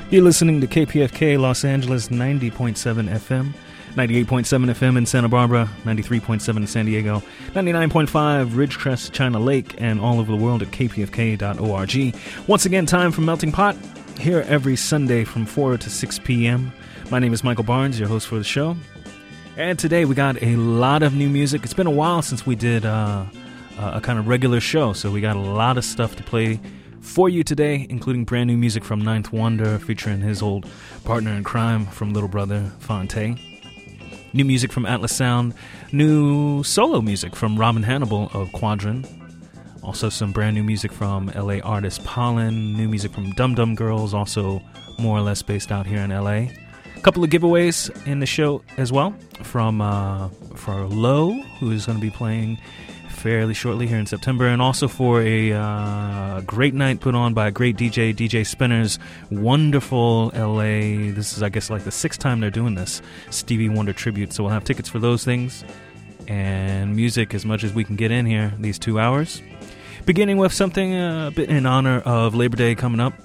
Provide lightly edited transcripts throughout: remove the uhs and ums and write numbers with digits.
You're listening to KPFK Los Angeles 90.7 FM, 98.7 FM in Santa Barbara, 93.7 in San Diego, 99.5 Ridgecrest, China Lake, and all over the world at kpfk.org. Once again, time for Melting Pot, here every Sunday from 4 to 6 p.m. My name is Michael Barnes, your host for the show. And today we got a lot of new music. It's been a while since we did a kind of regular show, so we got a lot of stuff to play for you today, including brand new music from Ninth Wonder featuring his old partner in crime from Little Brother Fonte. New music from Atlas Sound, new solo music from Robin Hannibal of Quadron. Also some brand new music from LA artist Pollen, new music from Dum Dum Girls, also more or less based out here in LA. A couple of giveaways in the show as well from for Low, who is going to be playing fairly shortly here in September, and also for a great night put on by a great DJ Spinner's wonderful LA. This is, I guess, like the sixth time they're doing this Stevie Wonder tribute, so we'll have tickets for those things and music as much as we can get in here these 2 hours. Beginning with something a bit in honor of Labor Day coming up.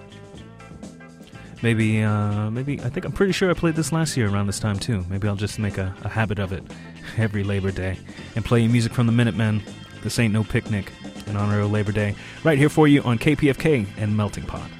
Maybe I think I'm pretty sure I played this last year around this time too. Maybe I'll just make a habit of it every Labor Day and play music from the Minutemen. This ain't no picnic in honor of Labor Day. Right here for you on KPFK and Melting Pot.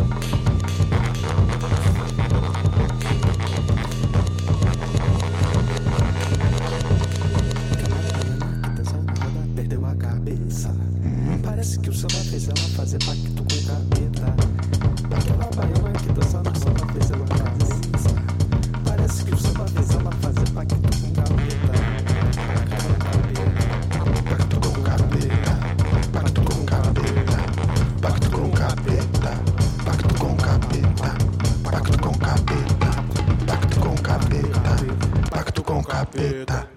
Parece que o samba fez ela fazer pacto com o capeta. Aquela baiana que dança no samba fez ela cabeça. Parece que o samba fez ela fazer pacto com o capeta. Pacto com o capeta. Pacto com o capeta. Pacto com o capeta. Pacto com o capeta. Pacto com o capeta. Pacto com o capeta. Pacto com o capeta.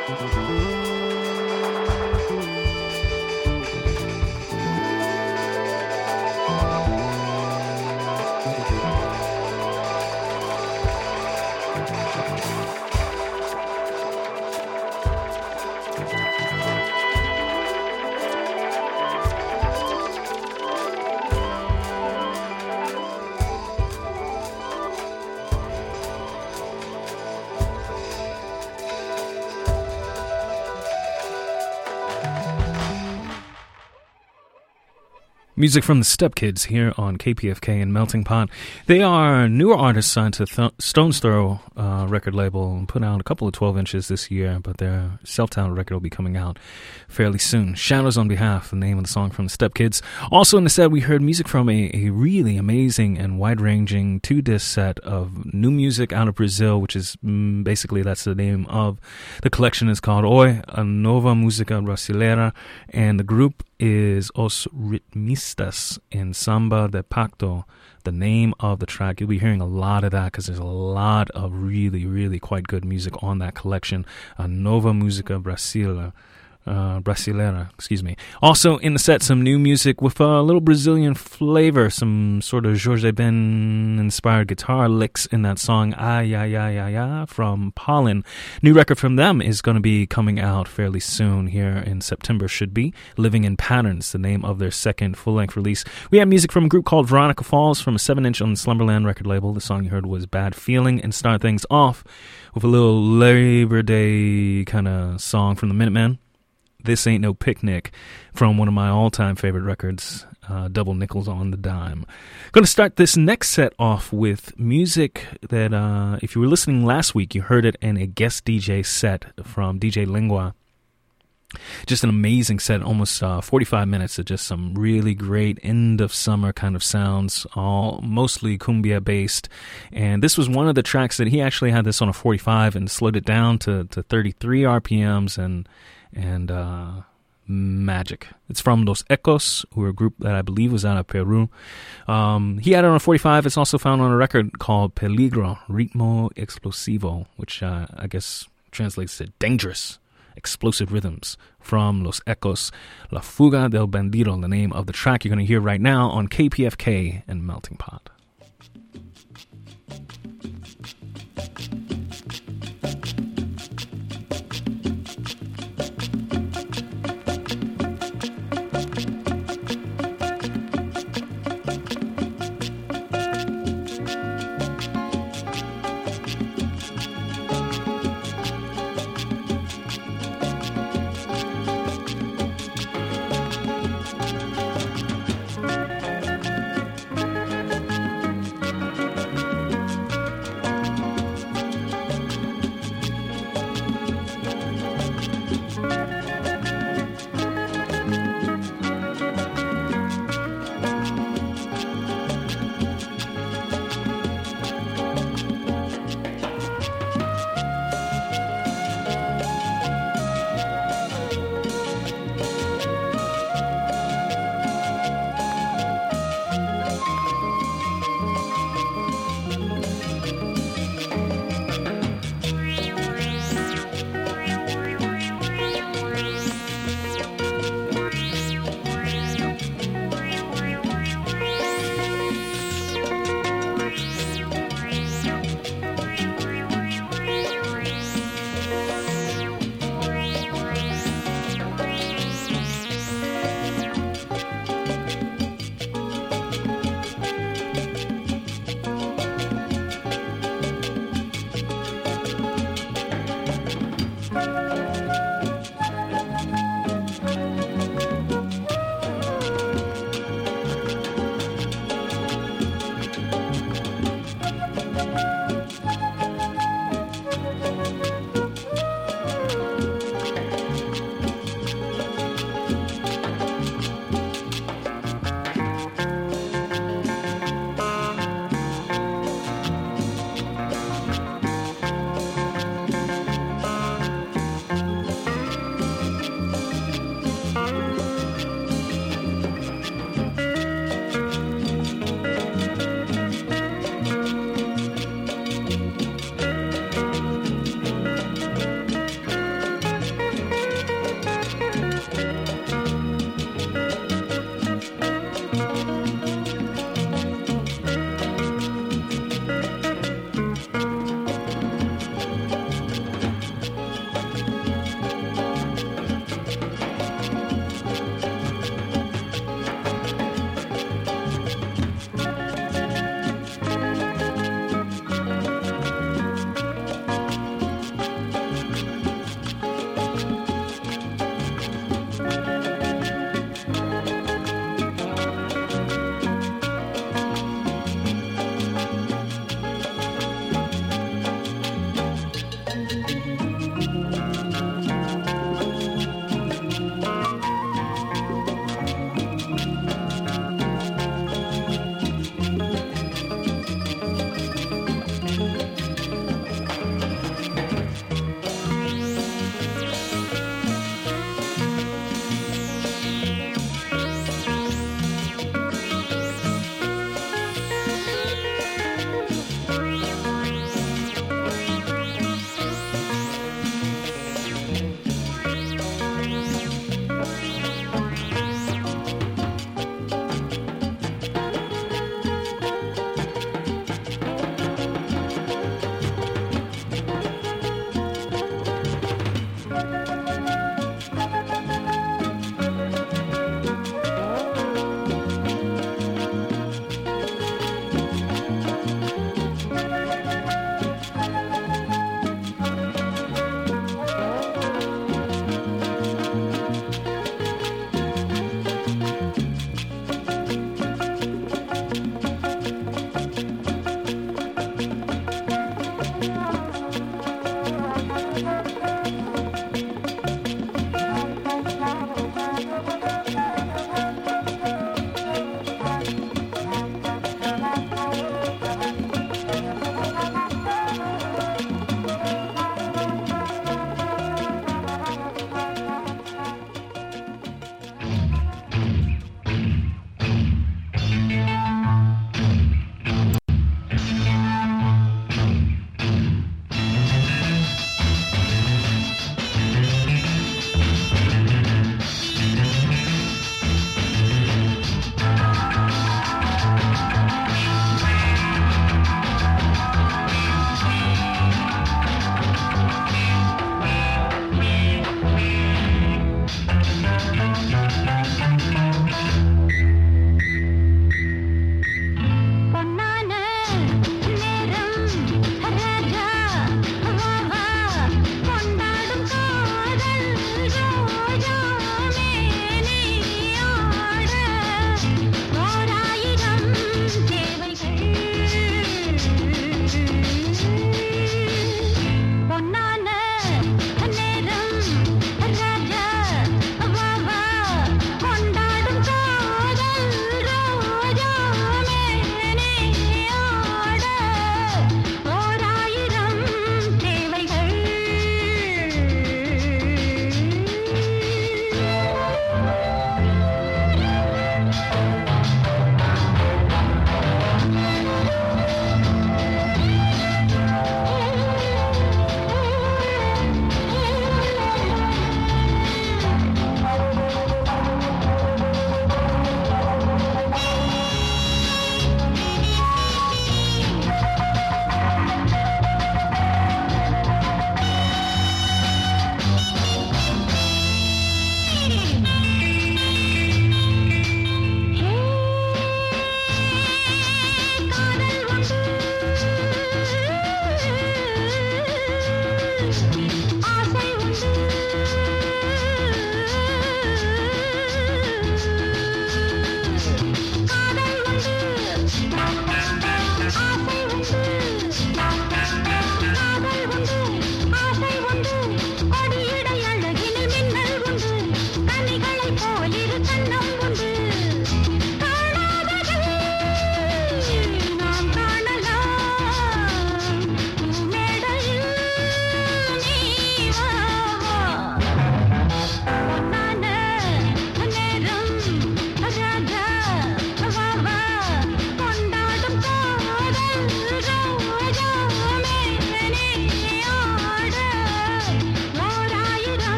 Music from the Step Kids here on KPFK and Melting Pot. They are newer artists signed to Stone's Throw record label and put out a couple of 12 inches this year, but their self-titled record will be coming out fairly soon. Shadows on Behalf, the name of the song from the Step Kids. Also in the set, we heard music from a really amazing and wide-ranging 2-disc set of new music out of Brazil, which is basically that's the name of the collection. Is called Oi, a Nova Música Brasileira, and the group is Os Ritmistas in Samba de Pacto, the name of the track. You'll be hearing a lot of that because there's a lot of really, really quite good music on that collection. A Nova Música Brasileira, excuse me. Also in the set, some new music with a little Brazilian flavor, some sort of Jorge Ben inspired guitar licks in that song Ay Ay Ay Ay Ay from Pollen. New record from them is going to be coming out fairly soon here in September, should be. Living in Patterns, the name of their second full-length release. We have music from a group called Veronica Falls from a 7-inch on the Slumberland record label. The song you heard was Bad Feeling, and start things off with a little Labor Day kind of song from the Minutemen. This Ain't No Picnic from one of my all-time favorite records, Double Nickels on the Dime. Going to start this next set off with music that, if you were listening last week, you heard it in a guest DJ set from DJ Lingua. Just an amazing set, almost 45 minutes of just some really great end-of-summer kind of sounds, all mostly cumbia-based. And this was one of the tracks that he actually had this on a 45 and slowed it down to 33 RPMs and magic. It's from Los Ecos, who are a group that I believe was out of Peru. He had it on a 45. It's also found on a record called Peligro, Ritmo Explosivo, which I guess translates to dangerous, explosive rhythms. From Los Ecos, La Fuga del Bandido, the name of the track you're going to hear right now on KPFK and Melting Pot.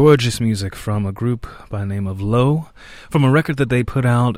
gorgeous music from a group by the name of Low, from a record that they put out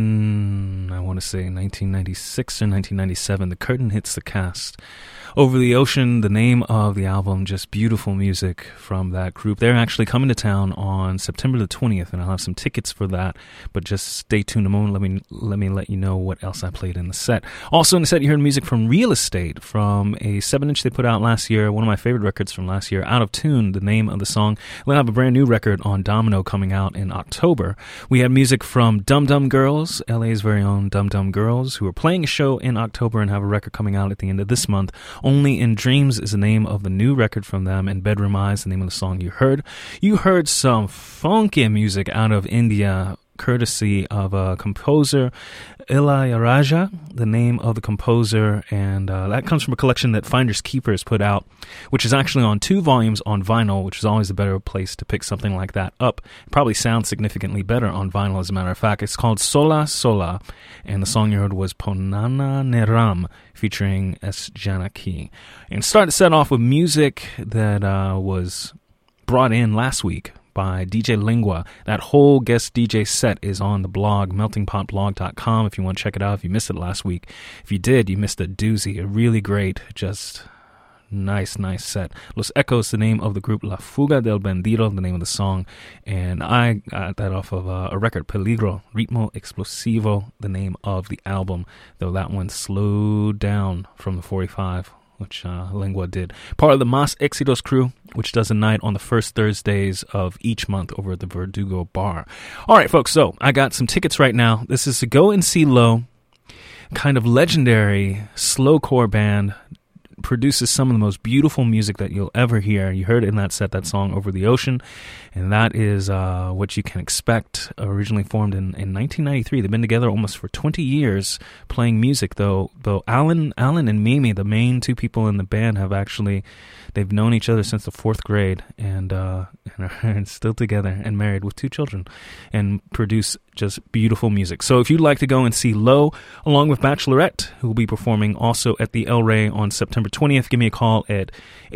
in, I want to say, 1996 or 1997, The Curtain Hits the Cast. Over the Ocean, the name of the album, just beautiful music from that group. They're actually coming to town on September the 20th, and I'll have some tickets for that, but just stay tuned a moment. Let me let you know what else I played in the set. Also in the set, you heard music from Real Estate, from a 7-inch they put out last year, one of my favorite records from last year, Out of Tune, the name of the song. They'll have a brand new record on Domino coming out in October. We had music from Dum Dum Girls, LA's very own Dum Dum Girls, who are playing a show in October and have a record coming out at the end of this month. Only in Dreams is the name of the new record from them, and Bedroom Eyes, the name of the song you heard. You heard some funky music out of India, courtesy of a composer, Ilayaraja, the name of the composer, and that comes from a collection that Finders Keepers put out, which is actually on 2 volumes on vinyl, which is always a better place to pick something like that up. It probably sounds significantly better on vinyl, as a matter of fact. It's called Sola Sola, and the song you heard was Ponana Neram, featuring S. Janaki. And started to set off with music that was brought in last week by DJ Lingua. That whole guest DJ set is on the blog, meltingpotblog.com, if you want to check it out, if you missed it last week. If you did, you missed a doozy, a really great, just nice set. Los Ecos, the name of the group, La Fuga del Bandido, the name of the song, and I got that off of a record, Peligro, Ritmo Explosivo, the name of the album, though that one slowed down from the 45, which Lingua did. Part of the Mas Éxitos crew, which does a night on the first Thursdays of each month over at the Verdugo Bar. All right, folks, so I got some tickets right now. This is to go and see Low, kind of legendary slowcore band, produces some of the most beautiful music that you'll ever hear. You heard it in that set, that song Over the Ocean, and that is what you can expect. Originally formed in 1993. They've been together almost for 20 years playing music, though Alan and Mimi, the main 2 people in the band, they've known each other since the 4th grade and are still together and married with 2 children and produce just beautiful music. So if you'd like to go and see Low along with Bachelorette, who will be performing also at the El Rey on September 20th, give me a call at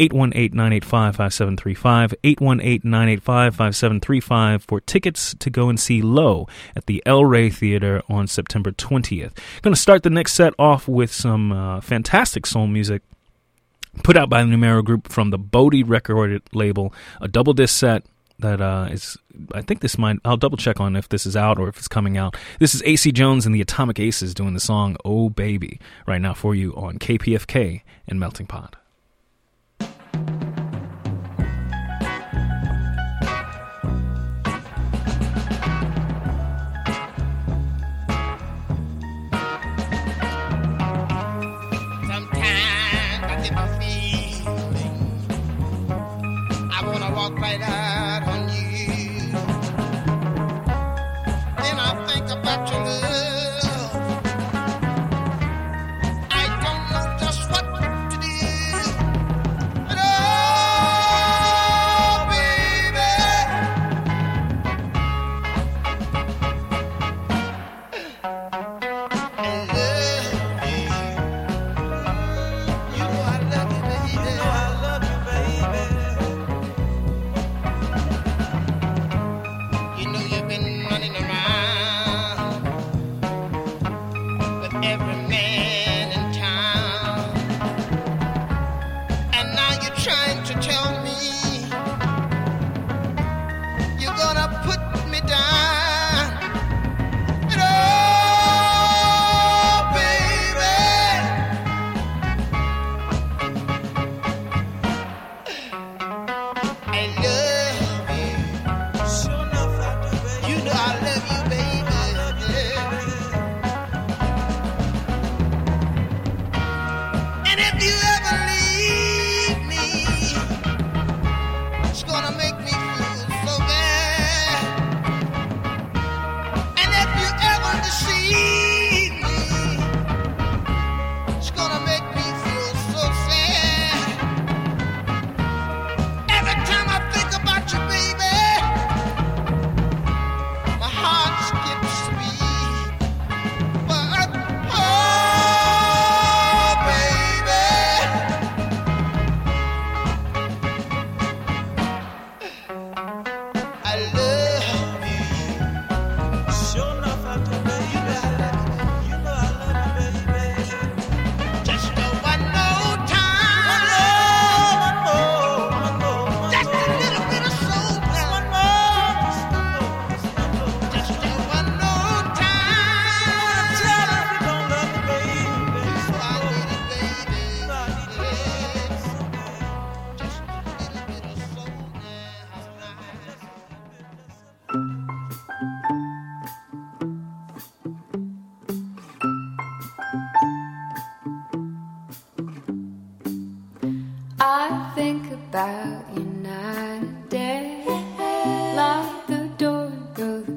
818-985-5735, 818-985-5735 for tickets to go and see Low at the El Rey Theater on September 20th. Going to start the next set off with some fantastic soul music put out by the Numero Group from the Bodhi record label, a double disc set that is, I think this might, I'll double check on if this is out or if it's coming out. This is AC Jones and the Atomic Aces doing the song Oh Baby right now for you on KPFK and Melting Pot. Right out on you. Then I think about your love. I don't know just what to do.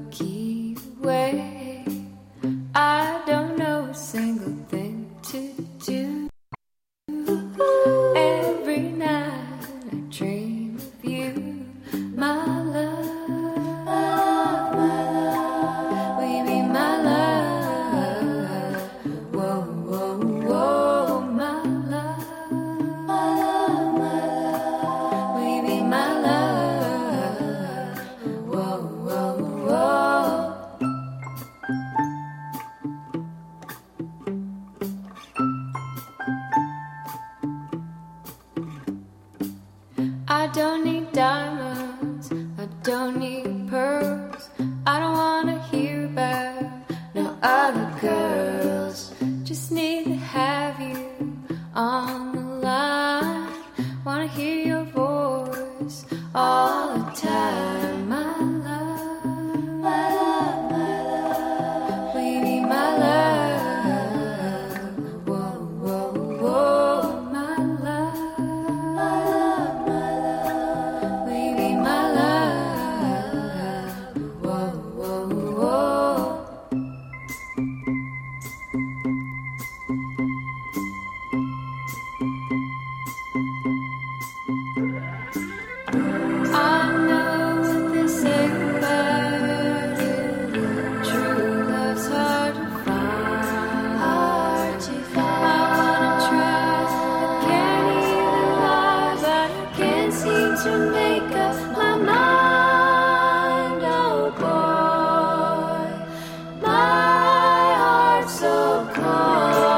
Milky Way. I don't know a single thing to do. Every night I dream of you, my love. Will you be my love? Whoa, whoa, whoa, my love. Will you be my love? Whoa, whoa, whoa. I don't need diamonds, I don't need pearls. I don't wanna hear about no other girls. Just need to have you on the line. Wanna hear your voice all the time, my love. My love, my love. Will you be my love? Whoa, whoa, whoa, my love. My love, my love. Will you be my love? Whoa, whoa, whoa. I know what they say about you. True love's hard to find. Hard to find. I wanna try, I can't even lie, but I can't seem to make up my mind. Oh boy, my heart's so cold.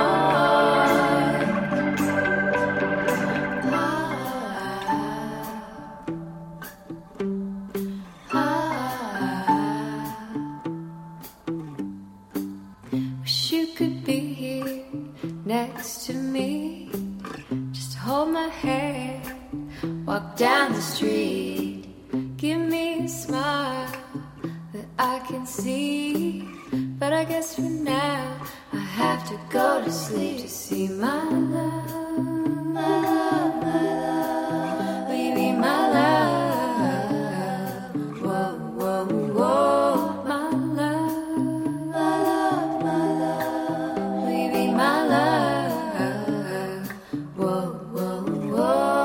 Wish you could be here next to me. Just hold my hand, walk down the street. Give me a smile that I can see. But I guess for now I have to go to sleep to see my love. My love, my love. Will you be my love? Whoa, whoa, whoa, my love. My love, my love. Will you be my love? Whoa, whoa, whoa.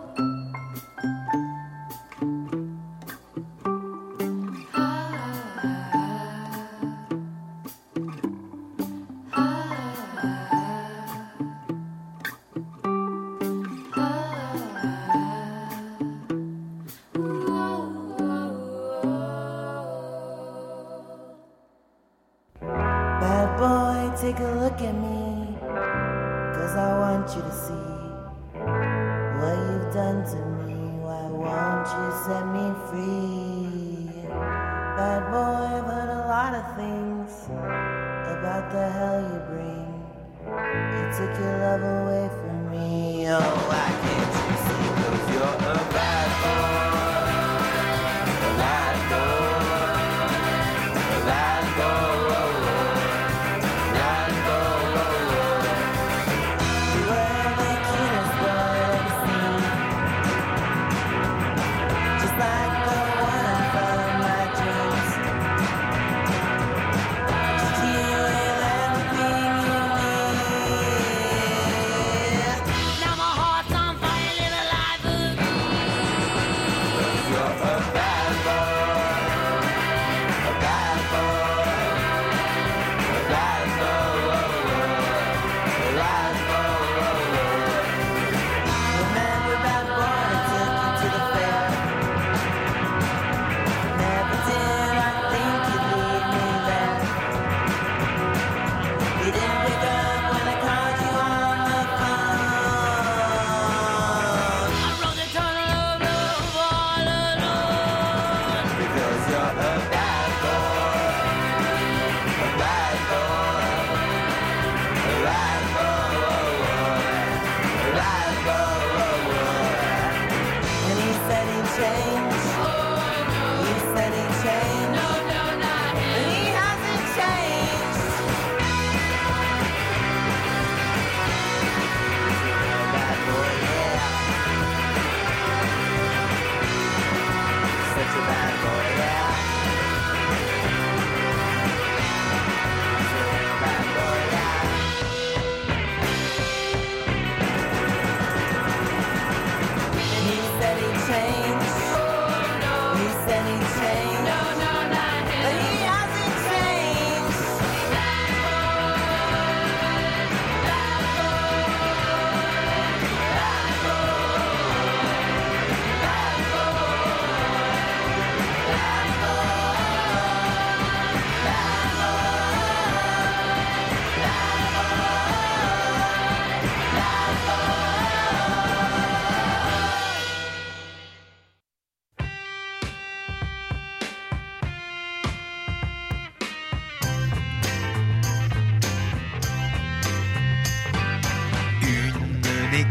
Bad boy, take a look at me, 'cause I want you to see what you've done to me. Why won't you set me free? Bad boy, I've heard a lot of things about the hell you bring. You took your love away from me. Oh, why can't you see? 'Cause you're a bad boy. A bad boy. A bad boy. Bad boy. You were the cutest boy I've ever seen. Just like the one from my dreams. Just you and everything you need. Now my heart's on fire, live a life of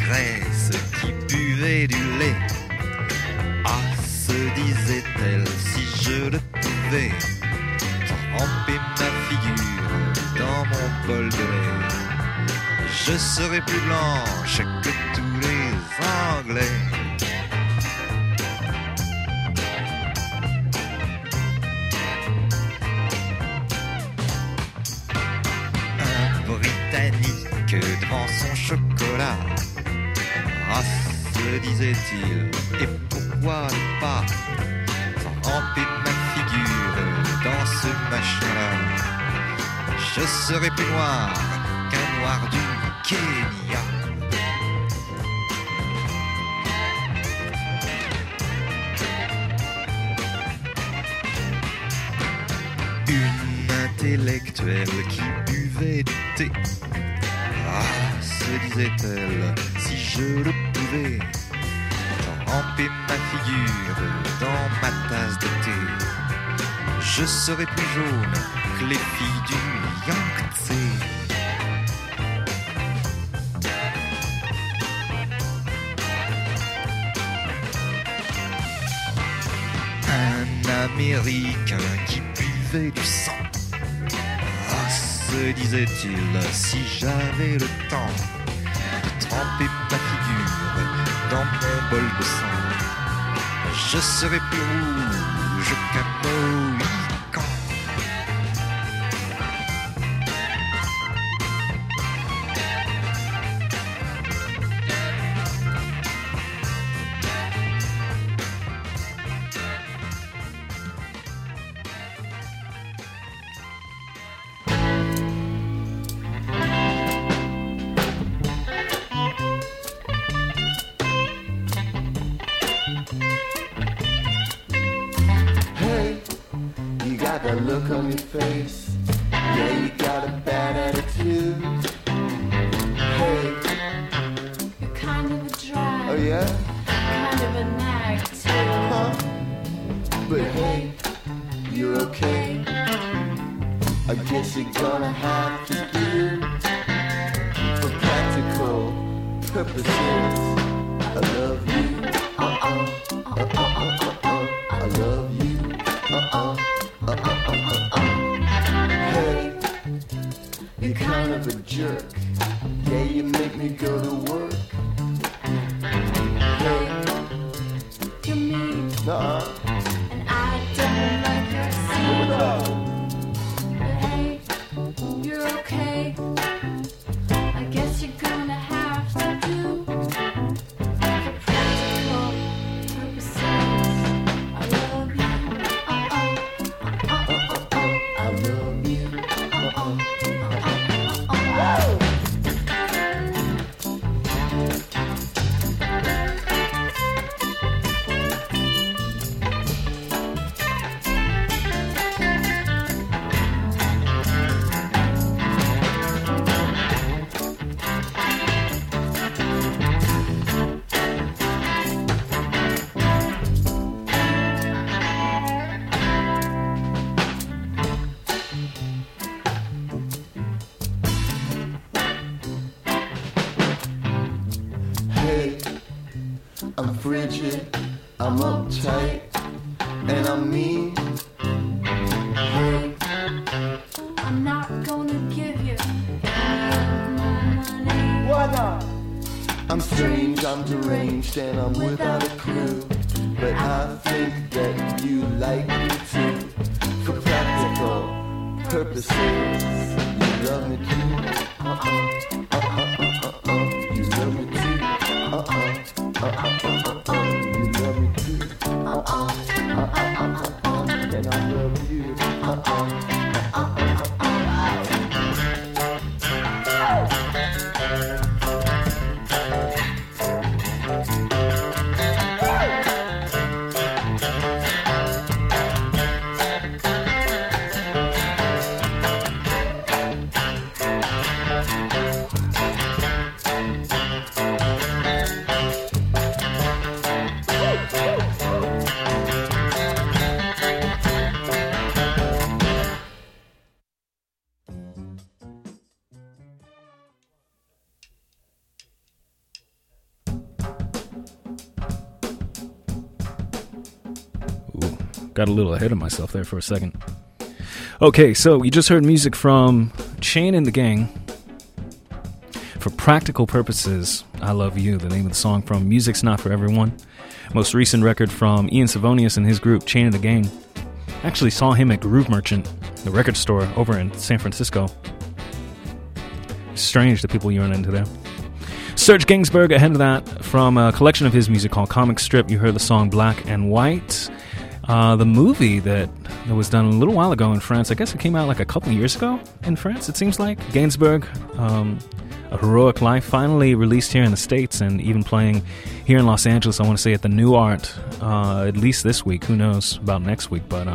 Grèce qui buvait du lait. Ah, se disait-elle, si je le pouvais tremper ma figure dans mon bol de lait, je serais plus blanche que tous les Anglais. Britannique devant son chocolat. Ah, se disait-il, et pourquoi ne pas tremper ma figure dans ce machin-là? Je serai plus noir qu'un noir du Kenya. Une intellectuelle qui buvait du thé. Ah, se disait-elle, si je le pouvais tremper ma figure dans ma tasse de thé, je serais plus jaune que les filles du Yangtze. Un Américain qui buvait du sang. Ah, se disait-il, si j'avais le temps de tremper ma figure dans mon bol de sang, je serais plus rouge qu'un Mohican. That look on your face, yeah, you got a bad attitude. Hey, You're kind of a drag, oh yeah? kind of a nag too. Huh? But hey, you're okay. I guess you're gonna have to do. For practical purposes, I love you. I love you. Hey, you're kind of a jerk. Yeah, you make me go to work. Hey, You're mean, nah, and I don't like your scene. But hey, you're okay. I guess you're gonna have to do. For practical purposes, I love you. I love you. Hey, I'm frigid, I'm uptight, and I'm mean. Hey, I'm not gonna give you any of my money. why not? I'm strange, I'm deranged, and I'm without a clue. But I think that you like me too. For practical purposes, you love me too. You love me too. You love me too. And I love you. got a little ahead of myself there for a second. Okay, so you just heard music from Chain and the Gang. For Practical Purposes, I Love You, the name of the song from Music's Not For Everyone. Most recent record from Ian Savonius and his group Chain and the Gang. Actually saw him at Groove Merchant, the record store over in San Francisco. Strange the people you run into there. Serge Gainsbourg ahead of that from a collection of his music called Comic Strip. You heard the song Black and White. The movie that was done a little while ago in France, I guess it came out like a couple years ago in France, it seems like. Gainsbourg, A Heroic Life, finally released here in the States and even playing here in Los Angeles, I want to say at the New Art, at least this week. Who knows about next week, but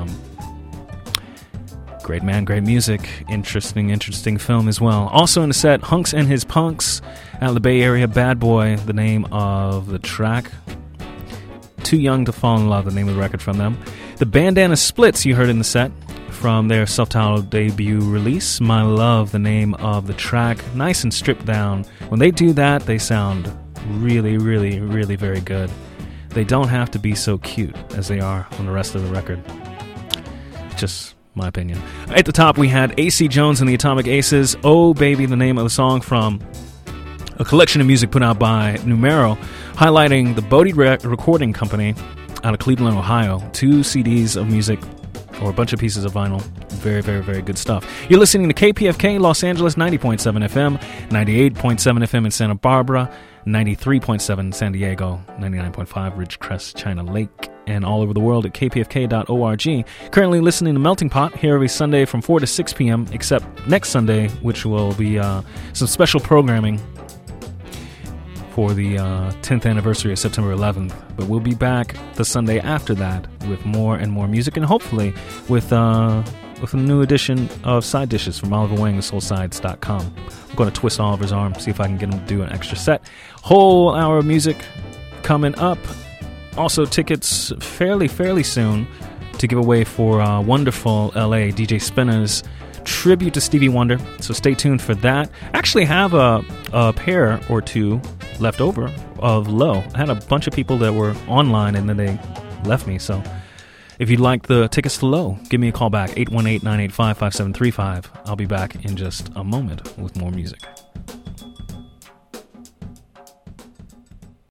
great man, great music. Interesting film as well. Also in the set, Hunks and His Punks out of the Bay Area. Bad Boy, the name of the track. Too Young to Fall in Love, the name of the record from them. The Bandana Splits, you heard in the set from their self-titled debut release. My Love, the name of the track. Nice and stripped down. When they do that, they sound really, really, really very good. They don't have to be so cute as they are on the rest of the record. Just my opinion. At the top, we had AC Jones and the Atomic Aces. Oh Baby, the name of the song from a collection of music put out by Numero, highlighting the Bodie Recording Company out of Cleveland, Ohio. 2 CDs of music, or a bunch of pieces of vinyl. Very, very, very good stuff. You're listening to KPFK Los Angeles, 90.7 FM, 98.7 FM in Santa Barbara, 93.7 in San Diego, 99.5 Ridgecrest, China Lake, and all over the world at kpfk.org. Currently listening to Melting Pot here every Sunday from 4 to 6 p.m., except next Sunday, which will be some special programming for the 10th anniversary of September 11th. But we'll be back the Sunday after that with more and more music, and hopefully with a new edition of Side Dishes from Oliver Wang, soulsides.com. I'm going to twist Oliver's arm, see if I can get him to do an extra set. Whole hour of music coming up. Also tickets fairly soon to give away for wonderful LA DJ Spinner's tribute to Stevie Wonder, so stay tuned for that. Actually have a pair or two left over of Low. I had a bunch of people that were online and then they left me, so if you'd like the tickets to Low, give me a call back, 818-985-5735. I'll be back in just a moment with more music.